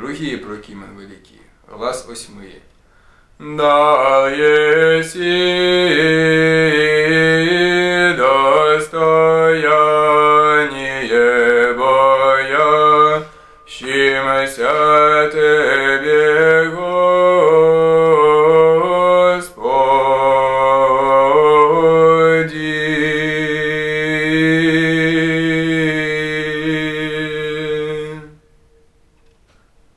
Другие прокимен великий. Глаз 8. Дал еси достояние боя, щимся тебе